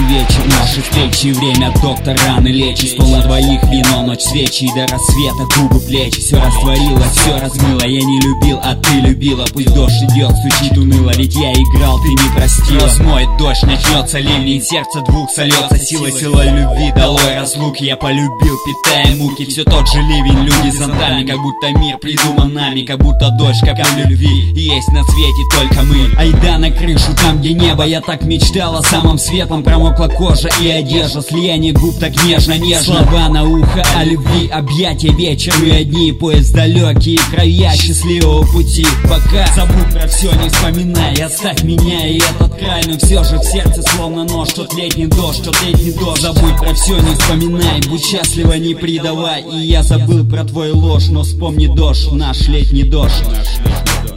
вечер, наши встречи, время доктор раны лечит. Стол на двоих, вино, ночь, свечи, и до рассвета губы, плечи. Все растворилось, все размыло, я не любил, а ты любила. Пусть дождь идет, стучит уныло, ведь я играл, ты не простила. Размоет дождь, начнется ливень, сердце двух сольется силой любви. Долой разлуки, я полюбил, питая муки. Все тот же ливень, люди зонтами, как будто мир придуман нами, как будто дождь, как о любви. И есть на свете только мы. Айда на крышу, там где небо, я так мечтал о самом светлом. Промокла кожа и одежда, слияние губ так нежно-нежно. Слова на ухо о любви, объятия вечер и одни. Поезд далекие края, счастливого пути. Пока забудь про все, не вспоминай, оставь меня и этот край. Но все же в сердце словно нож, тот летний дождь, тот летний дождь. Забудь про все, не вспоминай, будь счастлива, не предавай. И я забыл про твою ложь, но вспомни дождь, наш летний дождь.